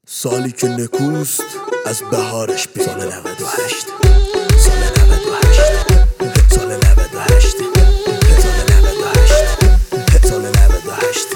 سالی که نکوست از بهارش بی سال 98 سال 98 سال 98 سال 98 سال 98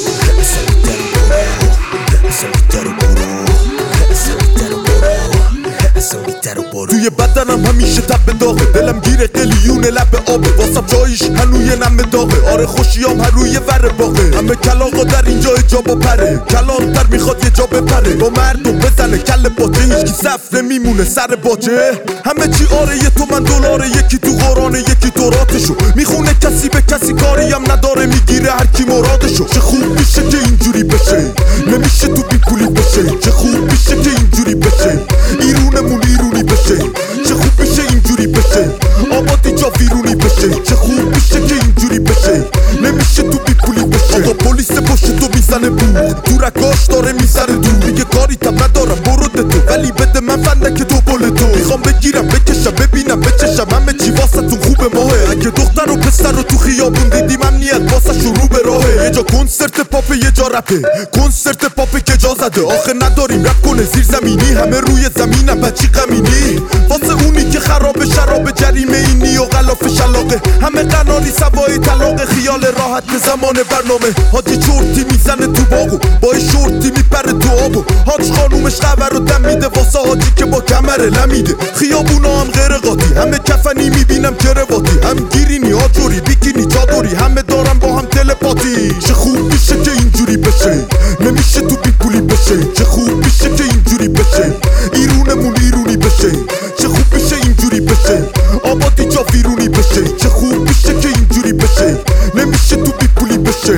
توی بدنم همیشه تب داغه، دلم گیره قلیون لب آبه، واسم جایش هنوی نم داغه. آره خوشیام هر روی ور باغه، همه کلاغا در اینجا جا و پره، کلانتر میخواد یه جا بپره، با مردم بزنه کل باجه، هیچکی صف نمیمونه سر باجه. همه چی آره یه تومن دلاره، یکی تو قرآنه یکی توراتشو میخونه، کسی به کسی کاری هم نداره، میگیره هر کی مرادشو. چه خوب میشه که اینجوری بشه، نمیشه تو بی پولی بشه. چه خوب میشه که اینجوری بشه، ایرونمون ایرونی بشه. چه خوب میشه اینجوری بشه، آبادی جا ویرونی بشه. چه خوب میشه که اینجوری بشه، نمیشه تو بی پولی بشه. آقا پلیس پشت تو میزنه بوق، تو رکاش داره میزنه دور، میگه کاری تم ندارم برو ده تو، ولی بده من فندک تو بله تو. میخوام بگیرم بکشم ببینم بچشم، همه چی واسه تون خوبه ماهه. اگه دختر و پسر رو تو خیابون دیدیم امنیت واسه شروع به راهه. یه جا کنسرت پاپه یه جا رپه، کنسرت پاپه که جا زده، آخه نداریم رپ کنه زیر زمینی، همه روی زمینم بچی غمینی. واسه اونی که خراب شراب جریمه اینی و غلاف شلاقه، همه قناری سوای طلاق، خیال راحت زمان برنامه. حاجی چورتی میزنه تو باغو، با شورتی میپره تو آبو، حاج خانومش خبر رو دم میده واسه حاجی که با کمر لمیده. خیابونا هم غیر قاطی، همه کفنی میبینم کرواتی، هم گیرینی آجوری بیکینی چادری، همه دارن با هم تلپاتی. چه خوب میشه که اینجوری بشه، نمیشه تو بی پولی بشه. چه خوب میشه که اینجوری بشه، ایرونمون ایرونی بشه. چه خوب میشه اینجوری بشه، آبادی جا ویرونی بشه. چه خوب میشه که اینجوری بشه، نمیشه تو بی پولی بشه.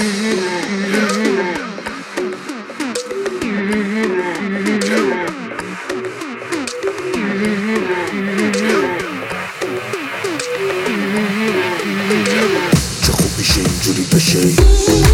چه خوب میشه اینجوری بشه.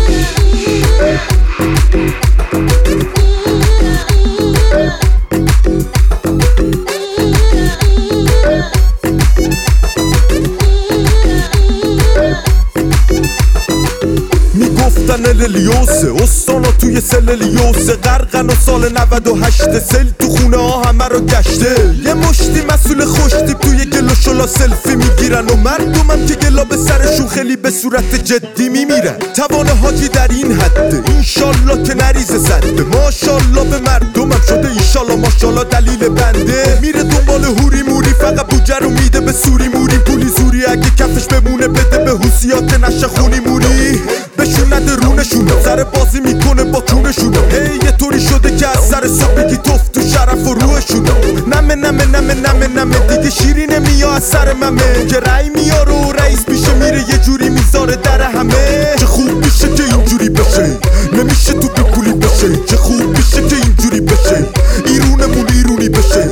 میگفتن اللیوسه، استانا توی سللیوسه، غرقن و سال 98 سل تو خونه ها همه رو گشته. یه مشتی مسئول خوشتیب توی گل و شلا سلفی میگیرن، و مردمم که گلا به سرشون خیلی به صورت جدی میمیرن. توان حاجی در این حده، اینشالله که نریزه زده، ماشالله به مردمم شده اینشالله ماشالله دلیل بنده. میره دنبال هوری موری، فقط بوجه رو میده به سوری موری، پولی زوری اگه کفش بمونه بده به حوسیا که نشه خونی موری. بهشون نده رونشونه، سر بازی میکنه با کونشونه. یه طوری شده که از سر صبح بگی توف تو شرف و روحشونه. نمه نمه نمه نمه نمه دیگه شیری نمیاد از سر ممه، که رای میاره و رئیس میشه میره یه جوری میذاره در همه. چه خوب میشه که اینجوری بشه، نمیشه تو بی پولی بشه. چه خوب میشه که اینجوری بشه، ایرونمون ایرونی بشه.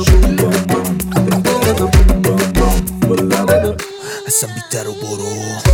اصلا بیتر و برو